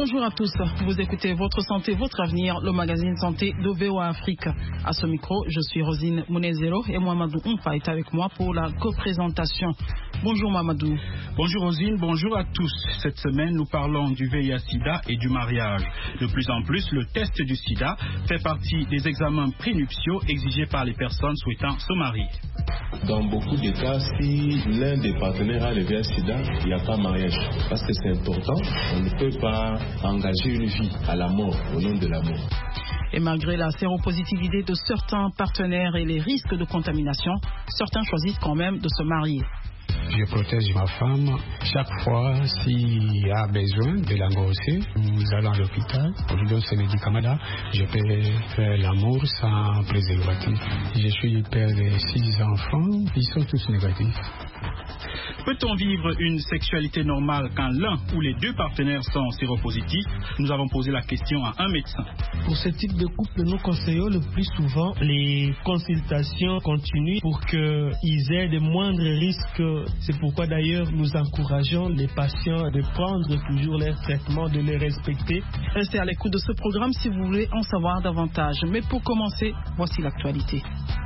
Bonjour à tous, vous écoutez Votre Santé, Votre Avenir, le magazine santé de VOA Afrique. À ce micro, je suis Rosine Mounezero et Mamadou Oumfa est avec moi pour la coprésentation. Bonjour Mamadou. Bonjour Rosine, bonjour à tous. Cette semaine, nous parlons du VIH-Sida et du mariage. De plus en plus, le test du sida fait partie des examens prénuptiaux exigés par les personnes souhaitant se marier. Dans beaucoup de cas, si l'un des partenaires a le VIH-Sida, il n'y a pas mariage. Parce que c'est important, on ne peut pas engager une vie à la mort, au nom de l'amour. Et malgré la séropositivité de certains partenaires et les risques de contamination, certains choisissent quand même de se marier. Je protège ma femme. Chaque fois, s'il y a besoin de l'endosser, nous allons à l'hôpital. On lui donne ces médicaments-là. Je peux faire l'amour sans préservatif. Je suis père de 6 enfants. Ils sont tous négatifs. Peut-on vivre une sexualité normale quand l'un ou les deux partenaires sont séropositifs? Nous avons posé la question à un médecin. Pour ce type de couple, nous conseillons le plus souvent les consultations continues pour qu'ils aient de moindres risques. C'est pourquoi d'ailleurs nous encourageons les patients de prendre toujours leur traitement, de les respecter. Restez à l'écoute de ce programme si vous voulez en savoir davantage. Mais pour commencer, voici l'actualité.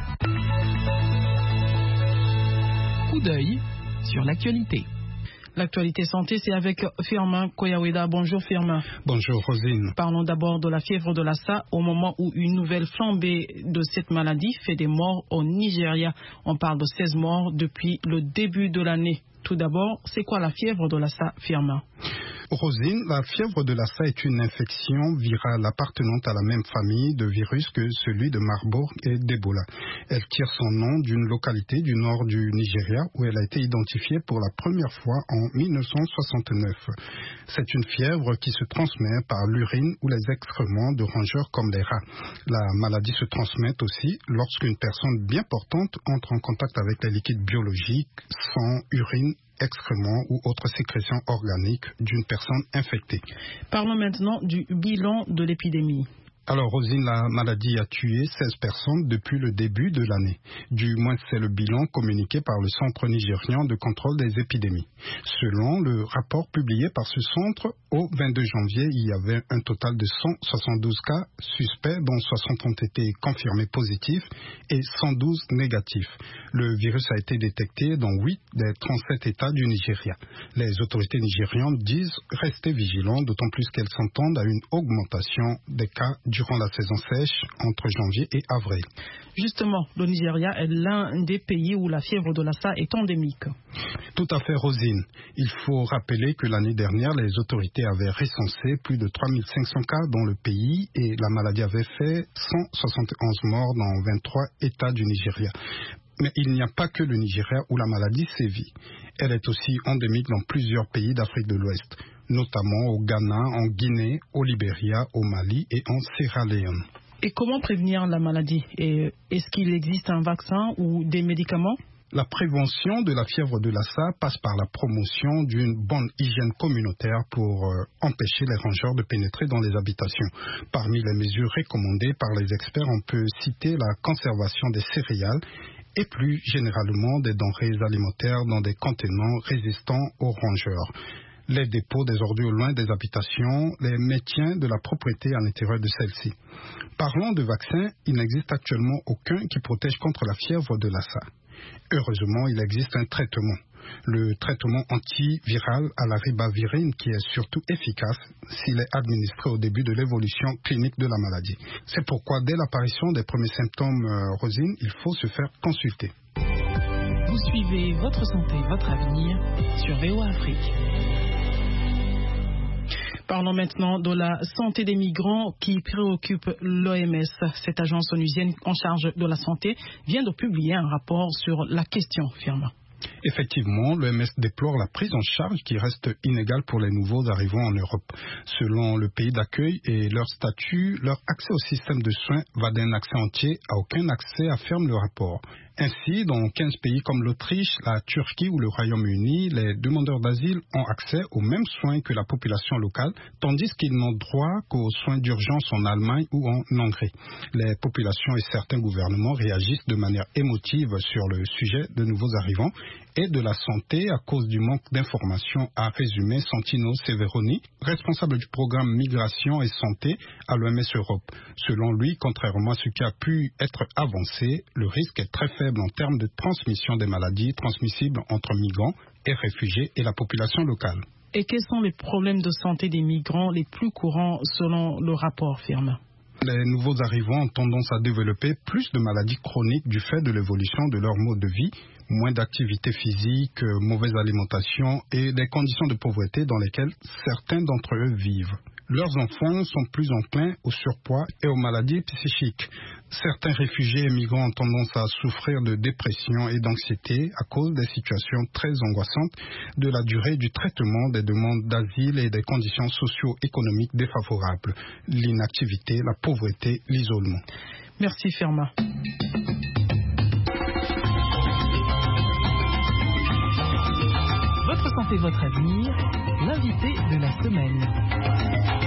Coup d'œil sur l'actualité. L'actualité santé, c'est avec Firmin Koyaweda. Bonjour Firmin. Bonjour Rosine. Parlons d'abord de la fièvre de Lassa au moment où une nouvelle flambée de cette maladie fait des morts au Nigeria. On parle de 16 morts depuis le début de l'année. Tout d'abord, c'est quoi la fièvre de Lassa, Firmin? Rosine, la fièvre de Lassa est une infection virale appartenante à la même famille de virus que celui de Marburg et d'Ebola. Elle tire son nom d'une localité du nord du Nigeria où elle a été identifiée pour la première fois en 1969. C'est une fièvre qui se transmet par l'urine ou les excréments de rongeurs comme les rats. La maladie se transmet aussi lorsqu'une personne bien portante entre en contact avec les liquides biologiques, sang, urine, excréments ou autres sécrétions organiques d'une personne infectée. Parlons maintenant du bilan de l'épidémie. Alors Rosine, la maladie a tué 16 personnes depuis le début de l'année. Du moins, c'est le bilan communiqué par le Centre nigérian de contrôle des épidémies. Selon le rapport publié par ce centre, au 22 janvier, il y avait un total de 172 cas suspects, dont 60 ont été confirmés positifs et 112 négatifs. Le virus a été détecté dans 8 des 37 États du Nigeria. Les autorités nigérianes disent rester vigilantes, d'autant plus qu'elles s'entendent à une augmentation des cas durant la saison sèche entre janvier et avril. Justement, le Nigeria est l'un des pays où la fièvre de Lassa est endémique. Tout à fait, Rosine. Il faut rappeler que l'année dernière, les autorités avaient recensé plus de 3500 cas dans le pays et la maladie avait fait 171 morts dans 23 États du Nigeria. Mais il n'y a pas que le Nigeria où la maladie sévit. Elle est aussi endémique dans plusieurs pays d'Afrique de l'Ouest, notamment au Ghana, en Guinée, au Libéria, au Mali et en Sierra Leone. Et comment prévenir la maladie? Et est-ce qu'il existe un vaccin ou des médicaments? La prévention de la fièvre de Lassa passe par la promotion d'une bonne hygiène communautaire pour empêcher les rongeurs de pénétrer dans les habitations. Parmi les mesures recommandées par les experts, on peut citer la conservation des céréales et plus généralement des denrées alimentaires dans des contenants résistants aux rongeurs. Les dépôts des ordures loin des habitations, les maintien de la propriété à l'intérieur de celles-ci. Parlons de vaccins, il n'existe actuellement aucun qui protège contre la fièvre de Lassa. Heureusement, il existe un traitement. Le traitement antiviral à la ribavirine qui est surtout efficace s'il est administré au début de l'évolution clinique de la maladie. C'est pourquoi dès l'apparition des premiers symptômes, Rosine, il faut se faire consulter. Vous suivez Votre Santé, Votre Avenir sur VOA Afrique. Parlons maintenant de la santé des migrants qui préoccupe l'OMS. Cette agence onusienne en charge de la santé vient de publier un rapport sur la question, Firmin. Effectivement, l'OMS déplore la prise en charge qui reste inégale pour les nouveaux arrivants en Europe. Selon le pays d'accueil et leur statut, leur accès au système de soins va d'un accès entier à aucun accès, affirme le rapport. Ainsi, dans 15 pays comme l'Autriche, la Turquie ou le Royaume-Uni, les demandeurs d'asile ont accès aux mêmes soins que la population locale, tandis qu'ils n'ont droit qu'aux soins d'urgence en Allemagne ou en Hongrie. Les populations et certains gouvernements réagissent de manière émotive sur le sujet de nouveaux arrivants et de la santé à cause du manque d'informations, a résumé Santino Severoni, responsable du programme Migration et Santé à l'OMS Europe. Selon lui, contrairement à ce qui a pu être avancé, le risque est très faible en termes de transmission des maladies transmissibles entre migrants et réfugiés et la population locale. Et quels sont les problèmes de santé des migrants les plus courants selon le rapport FIRM? Les nouveaux arrivants ont tendance à développer plus de maladies chroniques du fait de l'évolution de leur mode de vie, moins d'activité physique, mauvaise alimentation et des conditions de pauvreté dans lesquelles certains d'entre eux vivent. Leurs enfants sont plus enclins au surpoids et aux maladies psychiques. Certains réfugiés et migrants ont tendance à souffrir de dépression et d'anxiété à cause des situations très angoissantes de la durée du traitement des demandes d'asile et des conditions socio-économiques défavorables, l'inactivité, la pauvreté, l'isolement. Merci Firma. Votre santé, votre avenir, l'invité de la semaine.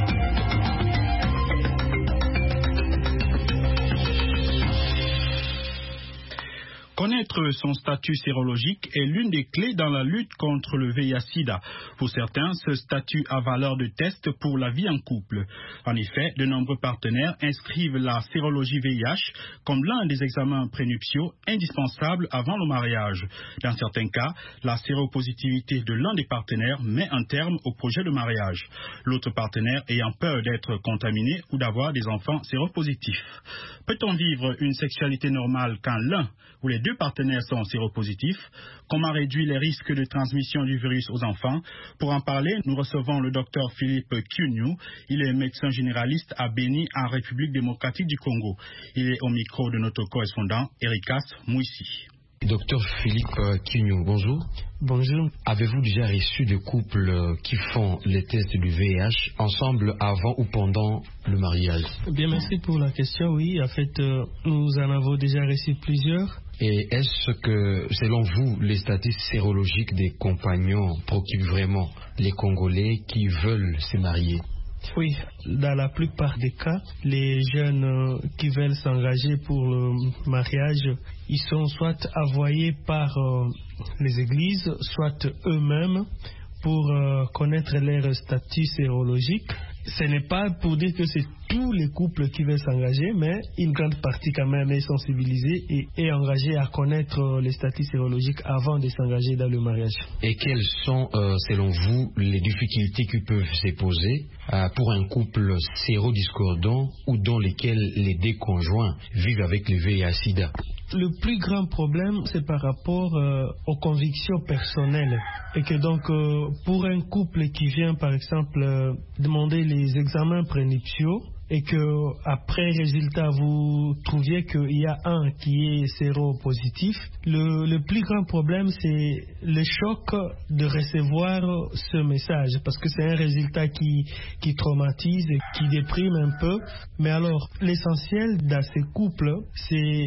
Connaître son statut sérologique est l'une des clés dans la lutte contre le VIH-Sida. Pour certains, ce statut a valeur de test pour la vie en couple. En effet, de nombreux partenaires inscrivent la sérologie VIH comme l'un des examens prénuptiaux indispensables avant le mariage. Dans certains cas, la séropositivité de l'un des partenaires met un terme au projet de mariage. L'autre partenaire ayant peur d'être contaminé ou d'avoir des enfants séropositifs. Peut-on vivre une sexualité normale quand l'un ou les deux partenaires sont séropositifs? Comment réduire les risques de transmission du virus aux enfants? Pour en parler, nous recevons le docteur Philippe Kyunyu. Il est médecin généraliste à Beni, en République démocratique du Congo. Il est au micro de notre correspondant, Erikas Mouissi. Docteur Philippe Kyunyu, bonjour. Bonjour. Avez-vous déjà reçu des couples qui font les tests du VIH ensemble avant ou pendant le mariage? Bien, merci pour la question. Oui, en fait, nous en avons déjà reçu plusieurs. Et est-ce que, selon vous, les statuts sérologiques des compagnons préoccupent vraiment les Congolais qui veulent se marier? Oui, dans la plupart des cas, les jeunes qui veulent s'engager pour le mariage, ils sont soit envoyés par les églises, soit eux-mêmes pour connaître leur statut sérologique. Ce n'est pas pour dire que c'est tous les couples qui veulent s'engager, mais une grande partie quand même est sensibilisée et est engagée à connaître les statuts sérologiques avant de s'engager dans le mariage. Et quelles sont, selon vous, les difficultés qui peuvent se poser pour un couple sérodiscordant ou dans lesquels les deux conjoints vivent avec le VIH-Sida? Le plus grand problème, c'est par rapport aux convictions personnelles. Et que donc, pour un couple qui vient, par exemple, demander les examens prénuptiaux, et que après résultat vous trouviez qu'il y a un qui est séropositif, le plus grand problème c'est le choc de recevoir ce message, parce que c'est un résultat qui traumatise, qui déprime un peu. Mais alors l'essentiel dans ces couples c'est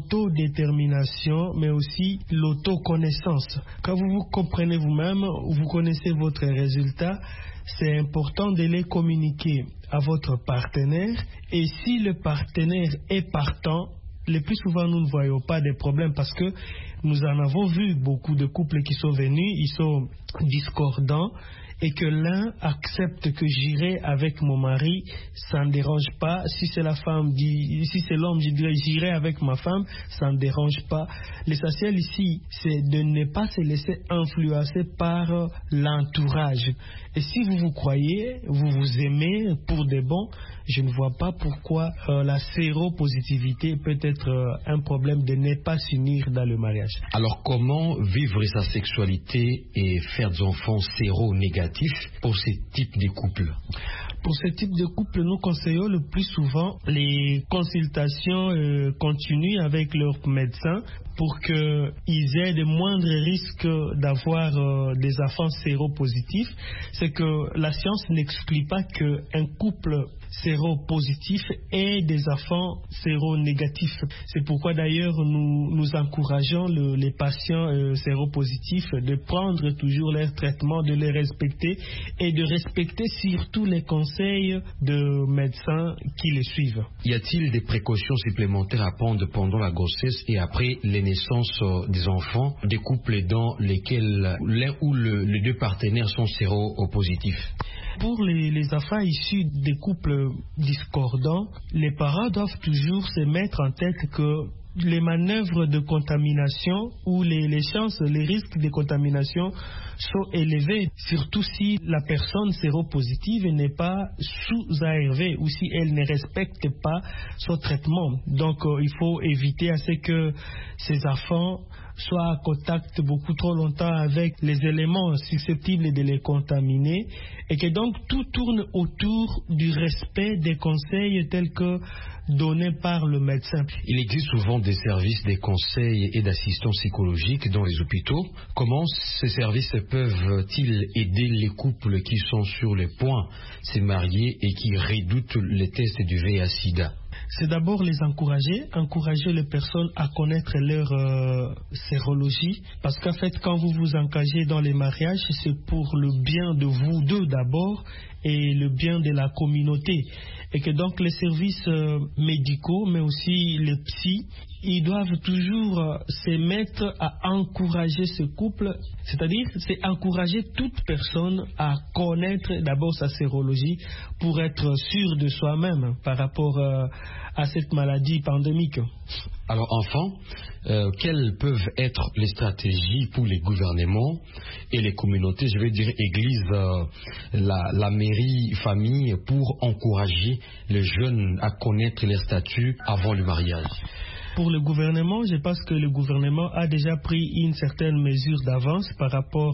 l'autodétermination, mais aussi l'autoconnaissance. Quand vous vous comprenez vous-même, vous connaissez votre résultat, c'est important de les communiquer à votre partenaire, et si le partenaire est partant, le plus souvent nous ne voyons pas de problème, parce que nous en avons vu beaucoup de couples qui sont venus, ils sont discordants, et que l'un accepte que j'irai avec mon mari, ça ne dérange pas. Si c'est la femme, si c'est l'homme, je dirais j'irai avec ma femme, ça ne dérange pas. L'essentiel ici, c'est de ne pas se laisser influencer par l'entourage. Et si vous vous croyez, vous vous aimez pour de bon, je ne vois pas pourquoi la séropositivité peut être un problème de ne pas s'unir dans le mariage. Alors comment vivre sa sexualité et faire des enfants séronégatifs pour ce type de couple? Pour ce type de couple, nous conseillons le plus souvent les consultations continues avec leur médecin pour qu'ils aient de moindres risques d'avoir des enfants séropositifs. C'est que la science n'exclut pas qu'un couple séropositifs et des enfants séronégatifs. C'est pourquoi d'ailleurs nous encourageons les patients séropositifs de prendre toujours leur traitement, de les respecter et de respecter surtout les conseils de médecins qui les suivent. Y a-t-il des précautions supplémentaires à prendre pendant la grossesse et après les naissances des enfants, des couples dans lesquels l'un ou les deux partenaires sont séropositifs? Pour les enfants issus des couples discordants, les parents doivent toujours se mettre en tête que les manœuvres de contamination ou les chances, les risques de contamination sont élevés, surtout si la personne séropositive n'est pas sous ARV ou si elle ne respecte pas son traitement. Donc il faut éviter à ce que ces enfants soient en contact beaucoup trop longtemps avec les éléments susceptibles de les contaminer et que donc tout tourne autour du respect des conseils tels que donnés par le médecin. Il existe souvent des services de conseils et d'assistance psychologique dans les hôpitaux. Comment ces services peuvent-ils aider les couples qui sont sur le point de se marier et qui redoutent les tests du VIH/SIDA? C'est d'abord les encourager les personnes à connaître leur sérologie, parce qu'en fait, quand vous vous engagez dans les mariages, c'est pour le bien de vous deux d'abord et le bien de la communauté. Et que donc les services médicaux, mais aussi les psys, ils doivent toujours se mettre à encourager ce couple, c'est-à-dire c'est encourager toute personne à connaître d'abord sa sérologie pour être sûr de soi-même par rapport à cette maladie pandémique. Alors enfin, quelles peuvent être les stratégies pour les gouvernements et les communautés, je vais dire église, la mairie, famille, pour encourager les jeunes à connaître les statuts avant le mariage? Pour le gouvernement, je pense que le gouvernement a déjà pris une certaine mesure d'avance par rapport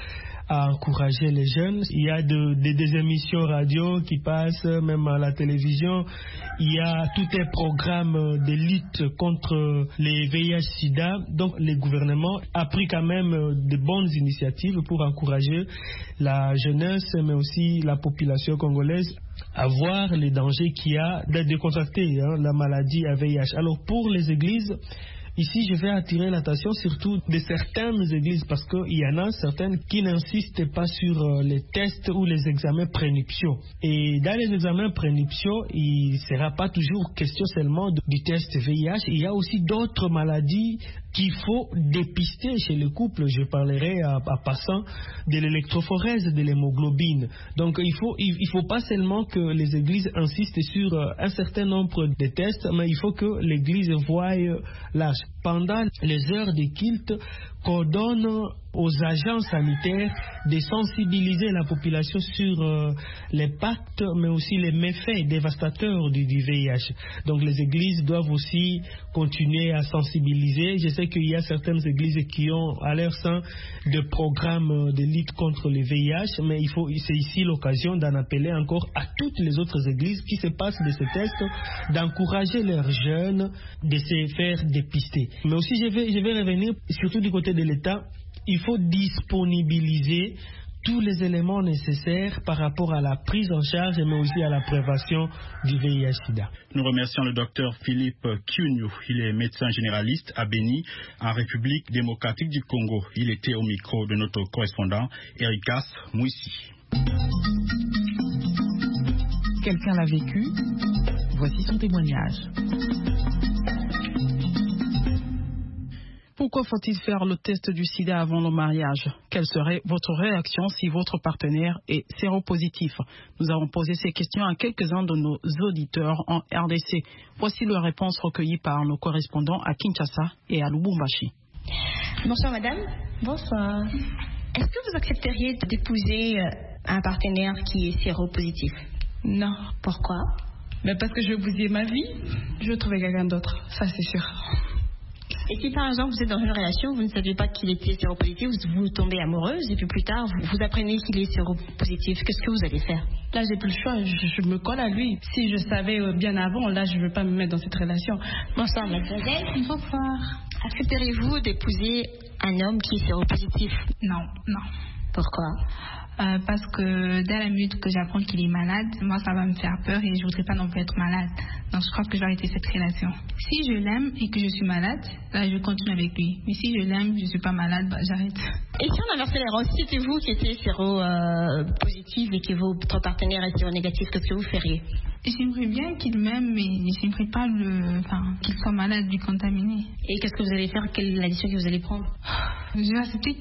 à encourager les jeunes. Il y a des émissions radio qui passent, même à la télévision. Il y a tout un programme de lutte contre les VIH/SIDA. Donc le gouvernement a pris quand même de bonnes initiatives pour encourager la jeunesse, mais aussi la population congolaise à voir les dangers qu'il y a de contracter la maladie à VIH. Alors pour les églises, ici, je vais attirer l'attention surtout de certaines églises parce qu'il y en a certaines qui n'insistent pas sur les tests ou les examens prénuptiaux. Et dans les examens prénuptiaux, il ne sera pas toujours question seulement du test VIH. Il y a aussi d'autres maladies qu'il faut dépister chez le couple. Je parlerai à passant de l'électrophorèse, de l'hémoglobine. Donc il faut pas seulement que les églises insistent sur un certain nombre de tests, mais il faut que l'église voie large. Pendant les heures de culte, qu'on donne aux agents sanitaires de sensibiliser la population sur l'impact, mais aussi les méfaits dévastateurs du VIH. Donc les églises doivent aussi continuer à sensibiliser. Je sais qu'il y a certaines églises qui ont à leur sein des programmes de lutte contre le VIH, mais c'est ici l'occasion d'en appeler encore à toutes les autres églises qui se passent de ces tests, d'encourager leurs jeunes de se faire dépister. Mais aussi je vais revenir surtout du côté de l'État. Il faut disponibiliser tous les éléments nécessaires par rapport à la prise en charge, mais aussi à la prévention du VIH/SIDA. Nous remercions le docteur Philippe Kyunyu. Il est médecin généraliste à Béni, en République démocratique du Congo. Il était au micro de notre correspondant Erikas Mouissi. Quelqu'un l'a vécu. Voici son témoignage. Pourquoi faut-il faire le test du sida avant le mariage? Quelle serait votre réaction si votre partenaire est séropositif? Nous avons posé ces questions à quelques-uns de nos auditeurs en RDC. Voici leurs réponses recueillies par nos correspondants à Kinshasa et à Lubumbashi. Bonsoir madame. Bonsoir. Est-ce que vous accepteriez d'épouser un partenaire qui est séropositif? Non. Pourquoi? Parce que je veux bousiller ma vie. Je veux trouver quelqu'un d'autre, ça c'est sûr. Et si par exemple vous êtes dans une relation, vous ne saviez pas qu'il était séropositif, vous tombez amoureuse et puis plus tard vous apprenez qu'il est séropositif, qu'est-ce que vous allez faire? Là j'ai plus le choix, je me colle à lui. Si je savais bien avant, là je ne veux pas me mettre dans cette relation. Bonsoir mademoiselle. Bonsoir. Accepteriez-vous d'épouser un homme qui est séropositif? Non. Pourquoi? parce que dès la minute que j'apprends qu'il est malade, moi ça va me faire peur et je voudrais pas non plus être malade. Donc je crois que je vais arrêter cette relation. Si je l'aime et que je suis malade, là je continue avec lui. Mais si je l'aime, je suis pas malade, j'arrête. Et si on inversait les rôles, si c'était vous qui étiez séro-positive et que votre partenaire est séro-négatif, qu'est-ce que vous feriez? J'aimerais bien qu'il m'aime, mais j'aimerais pas qu'il soit malade, lui contaminer. Et qu'est-ce que vous allez faire? Quelle est la décision que vous allez prendre? Je vais accepter,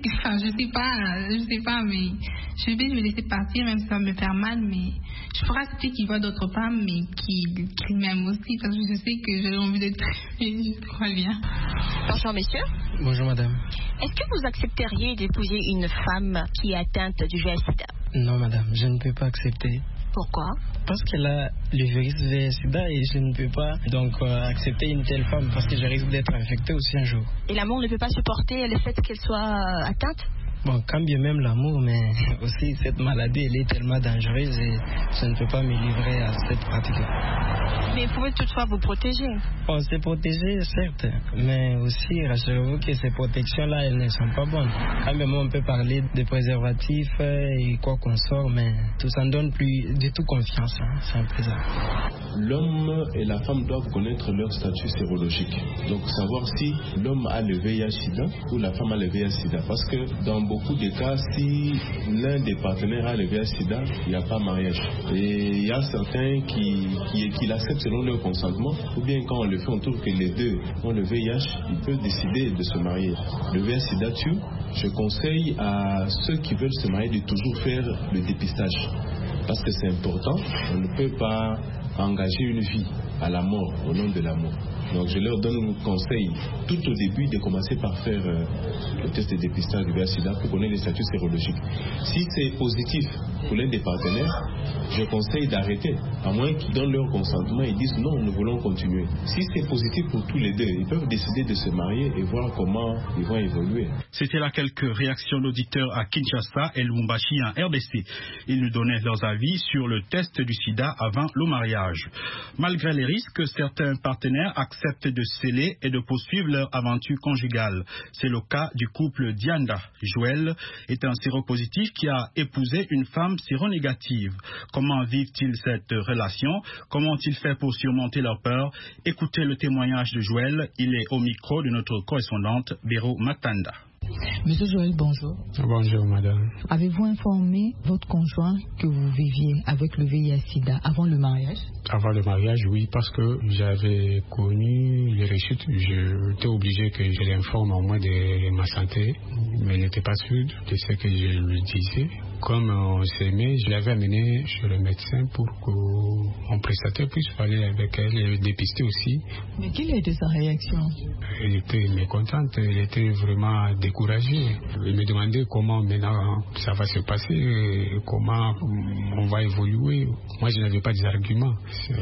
je sais pas, mais je vais le laisser partir, même si ça va me faire mal, mais je ferai accepter qu'il voit d'autres femmes, mais qu'il m'aime aussi, parce que je sais que j'ai envie d'être aimée, je crois bien. Bonjour messieurs. Bonjour madame. Est-ce que vous accepteriez d'épouser une femme qui est atteinte du VIH/SIDA? Non madame, je ne peux pas accepter. Pourquoi? Parce qu'elle a le virus VIH/SIDA et je ne peux pas donc accepter une telle femme parce que je risque d'être infecté aussi un jour. Et l'amour ne peut pas supporter le fait qu'elle soit atteinte? Bon, quand bien même l'amour, mais aussi cette maladie, elle est tellement dangereuse et je ne peux pas me livrer à cette pratique. Mais vous pouvez toutefois vous protéger. On s'est protégé, certes, mais aussi, rassurez-vous que ces protections-là, elles ne sont pas bonnes. Quand même, on peut parler de préservatifs et quoi qu'on sort, mais tout ça ne donne plus du tout confiance, c'est un présent. L'homme et la femme doivent connaître leur statut sérologique. Donc, savoir si l'homme a le VIH/SIDA ou la femme a le VIH/SIDA. Parce que dans beaucoup de cas, si l'un des partenaires a le VIH/SIDA, il n'y a pas mariage. Et il y a certains qui l'acceptent selon leur consentement, ou bien quand on le fait, on trouve que les deux ont le VIH, ils peuvent décider de se marier. Le VIH/SIDA tue. Je conseille à ceux qui veulent se marier de toujours faire le dépistage. Parce que c'est important, on ne peut pas engager une vie à la mort au nom de l'amour. Donc je leur donne un conseil tout au début de commencer par faire le test de dépistage du VIH/SIDA pour connaître les statuts sérologiques. Si c'est positif pour l'un des partenaires, je conseille d'arrêter, à moins qu'ils donnent leur consentement et disent non, nous voulons continuer. Si c'est positif pour tous les deux, ils peuvent décider de se marier et voir comment ils vont évoluer. C'était là quelques réactions d'auditeurs à Kinshasa et Lubumbashi en RDC. Ils nous donnaient leurs avis sur le test du sida avant le mariage. Malgré les risques, certains partenaires acceptent de sceller et de poursuivre leur aventure conjugale. C'est le cas du couple Dianda. Joël est un séropositif qui a épousé une femme séronégative. Comment vivent-ils cette relation? Comment ont-ils fait pour surmonter leur peur? Écoutez le témoignage de Joël. Il est au micro de notre correspondante Béro Matanda. Monsieur Joël, bonjour. Bonjour, madame. Avez-vous informé votre conjoint que vous viviez avec le VIH/SIDA avant le mariage? Avant le mariage, oui, parce que j'avais connu les rechutes. J'étais obligé que je l'informe au moins de ma santé, mais il n'était pas sûr de ce que je lui disais. Comme on s'aimait, je l'avais amené chez le médecin pour que mon prestataire puisse parler avec elle et dépister aussi. Mais quelle était sa réaction? Elle était mécontente, elle était vraiment découragée. Elle me demandait comment maintenant ça va se passer, comment on va évoluer. Moi, je n'avais pas d'arguments.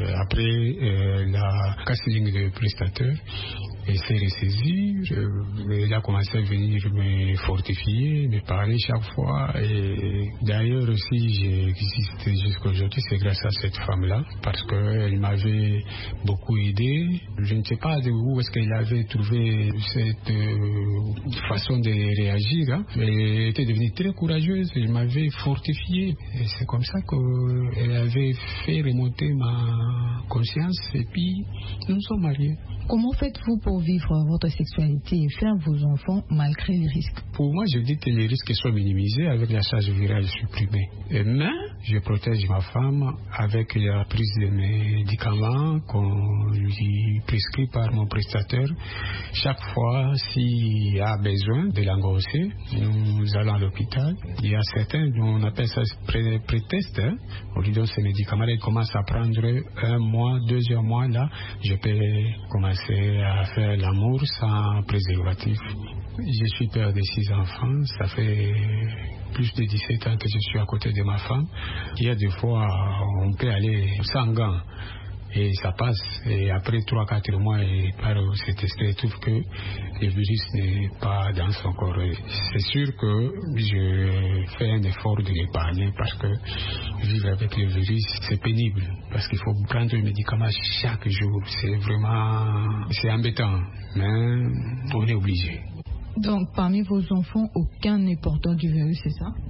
Après la casting de prestataire, elle s'est ressaisie, elle a commencé à venir me fortifier, me parler chaque fois. Et d'ailleurs aussi, j'ai existé jusqu'à aujourd'hui, c'est grâce à cette femme-là, parce qu'elle m'avait beaucoup aidé. Je ne sais pas de où est-ce qu'elle avait trouvé cette façon de réagir, hein. Mais elle était devenue très courageuse, elle m'avait fortifié. Et c'est comme ça qu'elle avait fait remonter ma conscience, et puis nous sommes mariés. Comment faites-vous pour vivre votre sexualité et faire vos enfants malgré les risques? Pour moi, je dis que les risques sont minimisés avec la charge virale supprimée. Mais je protège ma femme avec la prise de médicaments qu'on lui prescrit par mon prestataire. Chaque fois, s'il y a besoin de l'endosser, nous allons à l'hôpital. Il y a certains, on appelle ça pré-test. Hein. On lui donne ces médicaments, elle commence à prendre 1 mois, 2 mois. Là, je peux commencer à faire l'amour sans préservatif. Je suis père de 6 enfants, ça fait plus de 17 ans que je suis à côté de ma femme. Il y a des fois, on peut aller sans gants et ça passe. Et après 3-4 mois, et par ce test, il trouve que le virus n'est pas dans son corps. C'est sûr que je fais un effort de l'épargner parce que vivre avec le virus, c'est pénible. Parce qu'il faut prendre le médicament chaque jour. C'est embêtant, mais on est obligé. Donc, parmi vos enfants, aucun n'est porteur du virus, c'est ça?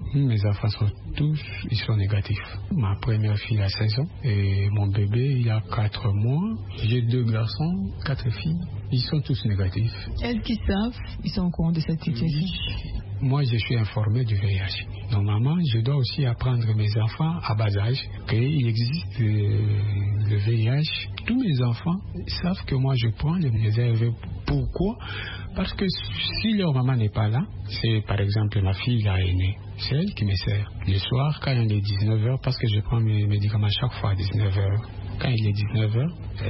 Mes enfants sont tous, ils sont négatifs. Ma première fille a 16 ans et mon bébé, il a 4 mois. J'ai 2 garçons, 4 filles. Ils sont tous négatifs. Elles qui savent, ils sont au courant de cette situation. Moi, je suis informé du VIH. Normalement, je dois aussi apprendre à mes enfants à bas âge qu'il existe le VIH. Tous mes enfants savent que moi, je prends les ARV. Pourquoi? Parce que si leur maman n'est pas là, c'est par exemple ma fille, la aînée, c'est elle qui me sert. Le soir, quand il est 19h, parce que je prends mes médicaments chaque fois à 19h. Quand il est 19h,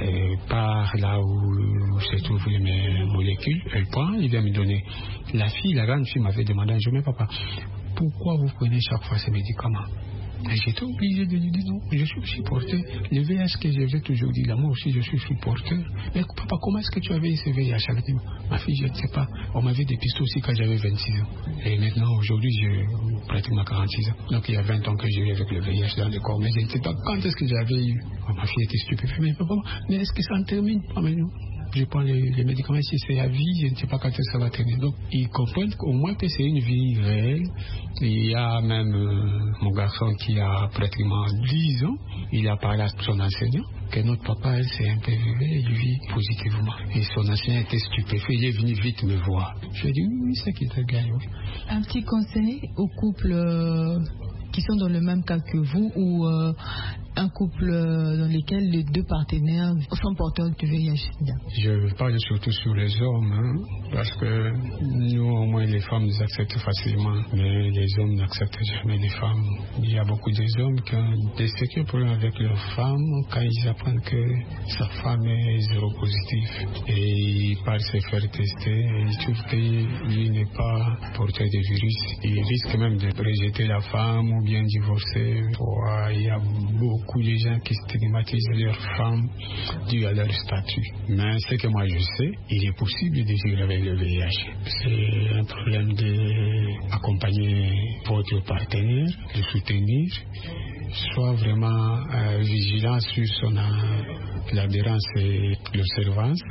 par là où se trouvent mes molécules, elle prend, il vient me donner. La fille, la grande fille m'avait demandé un jour, mais papa, pourquoi vous prenez chaque fois ces médicaments? Et j'étais obligé de lui dire non, je suis aussi porteur. Le VIH que j'avais toujours dit, là, moi aussi je suis porteur. Mais papa, comment est-ce que tu avais eu ce VIH? Elle dit, ma fille, je ne sais pas. On m'avait dépisté aussi quand j'avais 26 ans. Et maintenant, aujourd'hui, j'ai pratiquement 46 ans. Donc il y a 20 ans que j'ai eu avec le VIH dans le corps. Mais je ne sais pas quand est-ce que j'avais eu. Ma fille était stupéfaite. Mais papa, mais est-ce que ça en termine? Je prends les médicaments, si c'est à vie, je ne sais pas quand est-ce que ça va terminer. Donc, ils comprennent au moins que c'est une vie réelle. Il y a même mon garçon qui a pratiquement 10 ans, il a parlé à son enseignant que notre papa, elle s'est un peu vivée, il vit positivement. Et son enseignant était stupéfait, il est venu vite me voir. Je lui ai dit, oui, c'est qui te gagne. Oui. Un petit conseil aux couples qui sont dans le même cas que vous ou un couple dans lequel les 2 partenaires sont porteurs du VIH-Sida? Je parle surtout sur les hommes, parce que nous, au moins, les femmes nous acceptent facilement, mais les hommes n'acceptent jamais les femmes. Il y a beaucoup d'hommes qui ont des sérieux problèmes avec leurs femmes quand ils apprennent que sa femme est séropositive. Et ils partent se faire tester et ils trouvent que lui n'est pas porteur de virus. Il risque même de rejeter la femme ou bien divorcer. Il y a beaucoup de gens qui stigmatisent leurs femmes dû à leur statut. Mais ce que moi je sais, il est possible de vivre avec le VIH. C'est un problème d'accompagner votre partenaire, de soutenir, soit vraiment vigilant sur son l'adhérence et l'observance.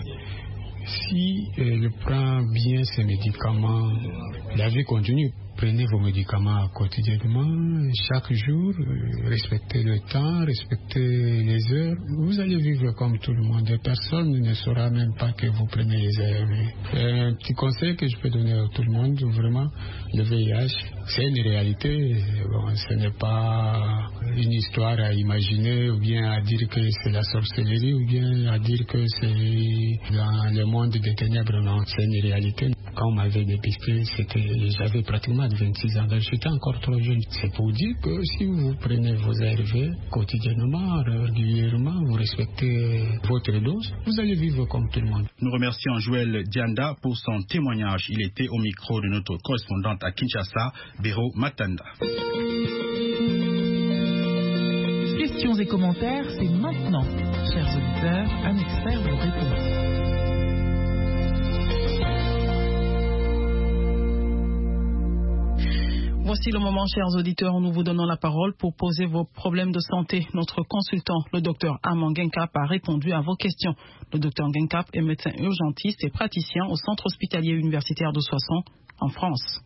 Si elle prend bien ses médicaments, la vie continue. Prenez vos médicaments quotidiennement, chaque jour, respectez le temps, respectez les heures. Vous allez vivre comme tout le monde. Personne ne saura même pas que vous prenez les ARV. Un petit conseil que je peux donner à tout le monde, vraiment, le VIH, c'est une réalité. Bon, ce n'est pas une histoire à imaginer ou bien à dire que c'est la sorcellerie ou bien à dire que c'est dans le monde des ténèbres. Non, c'est une réalité. Quand on m'avait dépisté, j'avais pratiquement 26 ans, donc j'étais encore trop jeune. C'est pour dire que si vous prenez vos ARV quotidiennement, régulièrement, vous respectez votre dose, vous allez vivre comme tout le monde. Nous remercions Joël Dianda pour son témoignage. Il était au micro de notre correspondante à Kinshasa, Béro Matanda. Questions et commentaires, c'est maintenant. Chers auditeurs, un expert vous répond. Voici le moment, chers auditeurs, où nous vous donnons la parole pour poser vos problèmes de santé. Notre consultant, le docteur Armand Genkap, a répondu à vos questions. Le docteur Genkap est médecin urgentiste et praticien au centre hospitalier universitaire de Soissons, en France.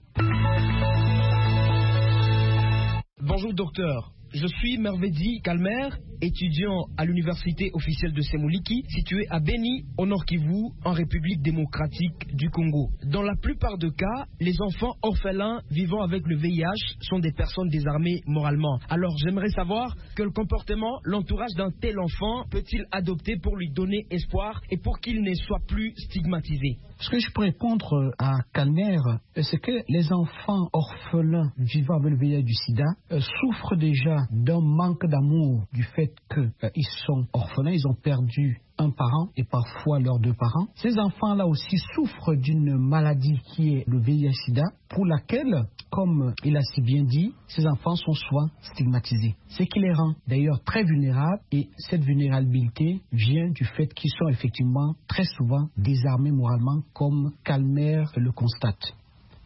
Bonjour docteur. Je suis Mervedi Kalmer, étudiant à l'université officielle de Semuliki, située à Beni, au Nord Kivu, en République démocratique du Congo. Dans la plupart des cas, les enfants orphelins vivant avec le VIH sont des personnes désarmées moralement. Alors j'aimerais savoir quel comportement l'entourage d'un tel enfant peut-il adopter pour lui donner espoir et pour qu'il ne soit plus stigmatisé. Ce que je peux répondre à Kalmer, c'est que les enfants orphelins vivant avec le VIH du sida souffrent déjà d'un manque d'amour du fait qu'ils sont orphelins, ils ont perdu un parent et parfois leurs 2 parents. Ces enfants-là aussi souffrent d'une maladie qui est le VIH-Sida, pour laquelle, comme il a si bien dit, ces enfants sont souvent stigmatisés. Ce qui les rend d'ailleurs très vulnérables, et cette vulnérabilité vient du fait qu'ils sont effectivement très souvent désarmés moralement, comme Kalmer le constate.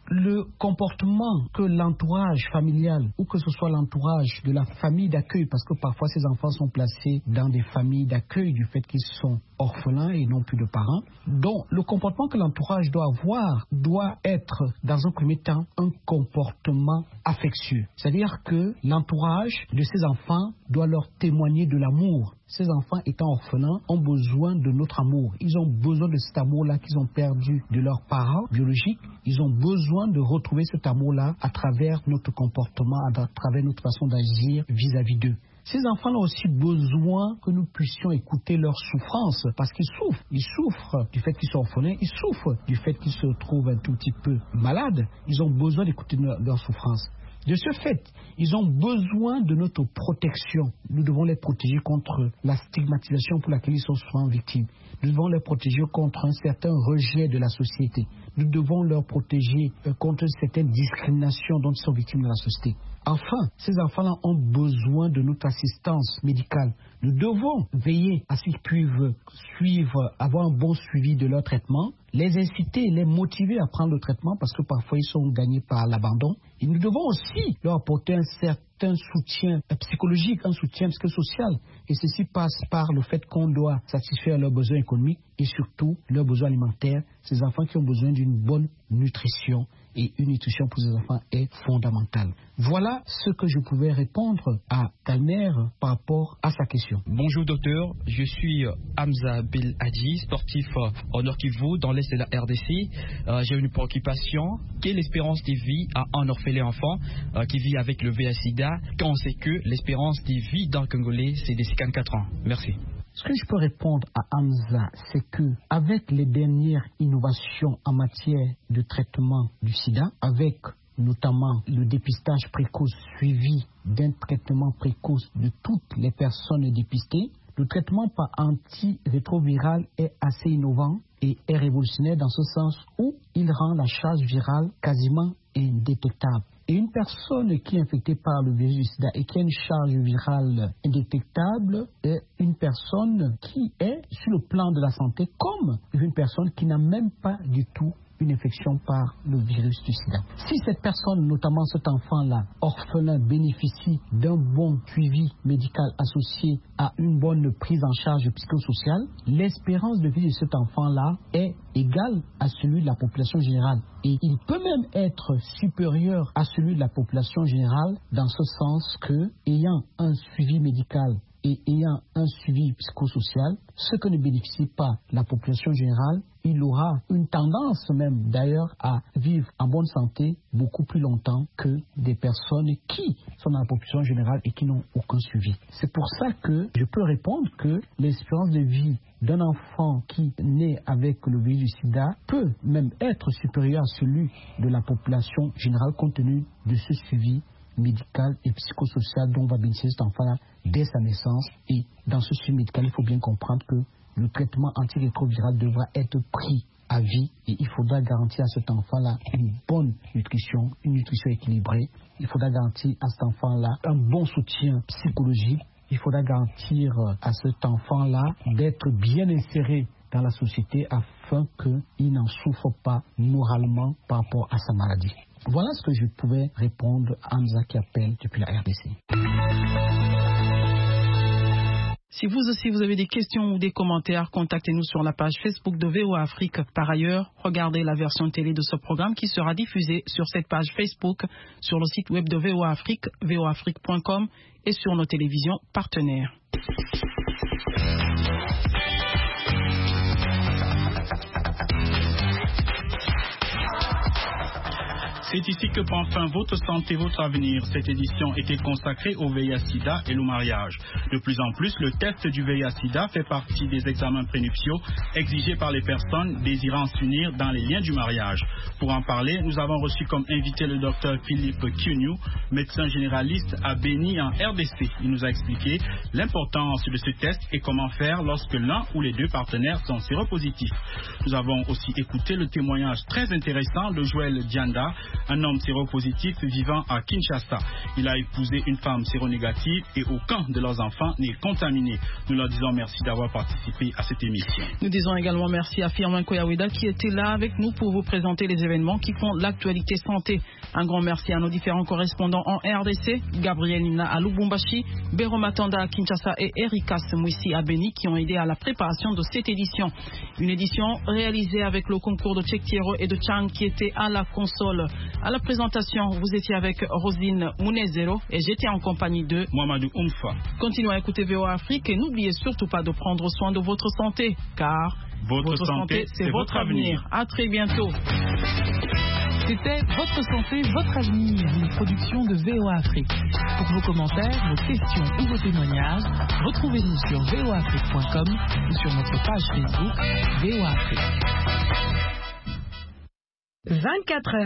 le comportement que l'entourage familial ou que ce soit l'entourage de la famille d'accueil, parce que parfois ces enfants sont placés dans des familles d'accueil du fait qu'ils sont orphelins et n'ont plus de parents. Donc le comportement que l'entourage doit avoir doit être dans un premier temps un comportement affectueux. C'est-à-dire que l'entourage de ces enfants doit leur témoigner de l'amour. Ces enfants étant orphelins ont besoin de notre amour. Ils ont besoin de cet amour-là qu'ils ont perdu de leurs parents biologiques. Ils ont besoin de retrouver cet amour-là à travers notre comportement, à travers notre façon d'agir vis-à-vis d'eux. Ces enfants ont aussi besoin que nous puissions écouter leurs souffrances parce qu'ils souffrent. Ils souffrent du fait qu'ils sont orphelins, ils souffrent du fait qu'ils se trouvent un tout petit peu malades. Ils ont besoin d'écouter leurs souffrances. De ce fait, ils ont besoin de notre protection. Nous devons les protéger contre la stigmatisation pour laquelle ils sont souvent victimes. Nous devons les protéger contre un certain rejet de la société. Nous devons leur protéger contre certaines discriminations dont ils sont victimes dans la société. Enfin, ces enfants-là ont besoin de notre assistance médicale. Nous devons veiller à ce qu'ils puissent avoir un bon suivi de leur traitement, les inciter, les motiver à prendre le traitement parce que parfois ils sont gagnés par l'abandon. Et nous devons aussi leur apporter un certain soutien psychologique, un soutien psychosocial. Et ceci passe par le fait qu'on doit satisfaire leurs besoins économiques et surtout leurs besoins alimentaires. Ces enfants qui ont besoin d'une bonne nutrition. Et une nutrition pour ces enfants est fondamentale. Voilà ce que je pouvais répondre à Kalmer par rapport à sa question. Bonjour docteur, je suis Hamza Belhadji, sportif au Nord Kivu dans l'est de la RDC. J'ai une préoccupation. Quelle l'espérance de vie à un orphelin enfant qui vit avec le VIH/SIDA quand on sait que l'espérance de vie d'un Congolais c'est de 54 ans? Merci. Ce que je peux répondre à Hamza, c'est que avec les dernières innovations en matière de traitement du sida, avec notamment le dépistage précoce suivi d'un traitement précoce de toutes les personnes dépistées, le traitement par antirétroviral est assez innovant et est révolutionnaire dans ce sens où il rend la charge virale quasiment indétectable. Et une personne qui est infectée par le virus du sida et qui a une charge virale indétectable est une personne qui est sur le plan de la santé comme une personne qui n'a même pas du tout une infection par le virus du sida. Si cette personne, notamment cet enfant-là, orphelin, bénéficie d'un bon suivi médical associé à une bonne prise en charge psychosociale, l'espérance de vie de cet enfant-là est égale à celui de la population générale. Et il peut même être supérieur à celui de la population générale dans ce sens que, ayant un suivi médical et ayant un suivi psychosocial, ce que ne bénéficie pas la population générale, il aura une tendance même d'ailleurs à vivre en bonne santé beaucoup plus longtemps que des personnes qui sont dans la population générale et qui n'ont aucun suivi. C'est pour ça que je peux répondre que l'espérance de vie d'un enfant qui naît avec le virus du sida peut même être supérieur à celui de la population générale compte tenu de ce suivi médical et psychosocial dont va bénéficier cet enfant-là dès sa naissance. Et dans ce suivi médical, il faut bien comprendre que le traitement antirétroviral devra être pris à vie et il faudra garantir à cet enfant-là une bonne nutrition, une nutrition équilibrée. Il faudra garantir à cet enfant-là un bon soutien psychologique. Il faudra garantir à cet enfant-là d'être bien inséré dans la société afin qu'il n'en souffre pas moralement par rapport à sa maladie. Voilà ce que je pouvais répondre à Hamza qui appelle depuis la RDC. Si vous aussi vous avez des questions ou des commentaires, contactez-nous sur la page Facebook de VOA Afrique. Par ailleurs, regardez la version télé de ce programme qui sera diffusée sur cette page Facebook, sur le site web de VOA Afrique, voaafrique.com et sur nos télévisions partenaires. C'est ici que prend fin votre santé, votre avenir. Cette édition était consacrée au VIH/SIDA et le mariage. De plus en plus, le test du VIH/SIDA fait partie des examens prénuptiaux exigés par les personnes désirant s'unir dans les liens du mariage. Pour en parler, nous avons reçu comme invité le docteur Philippe Kiuniu, médecin généraliste à Béni en RDC. Il nous a expliqué l'importance de ce test et comment faire lorsque l'un ou les deux partenaires sont séropositifs. Nous avons aussi écouté le témoignage très intéressant de Joël Dianda, un homme séropositif vivant à Kinshasa. Il a épousé une femme séronégative et aucun de leurs enfants n'est contaminé. Nous leur disons merci d'avoir participé à cette émission. Nous disons également merci à Firmin Koyaweda qui était là avec nous pour vous présenter les événements qui font l'actualité santé. Un grand merci à nos différents correspondants en RDC, Gabriel Nina à Lubumbashi, Béro Matanda à Kinshasa et Erika Semouissi à Beni qui ont aidé à la préparation de cette édition. Une édition réalisée avec le concours de Tchektiero et de Chang qui était à la console. À la présentation, vous étiez avec Rosine Mounezero et j'étais en compagnie de Mohamedou Oumfa. Continuez à écouter VOA Afrique et n'oubliez surtout pas de prendre soin de votre santé car votre santé, c'est votre avenir. À très bientôt. C'était Votre santé, votre avenir, une production de VOA Afrique. Pour vos commentaires, vos questions ou vos témoignages, retrouvez-nous sur voaafrique.com ou sur notre page Facebook VOA Afrique. 24 heures.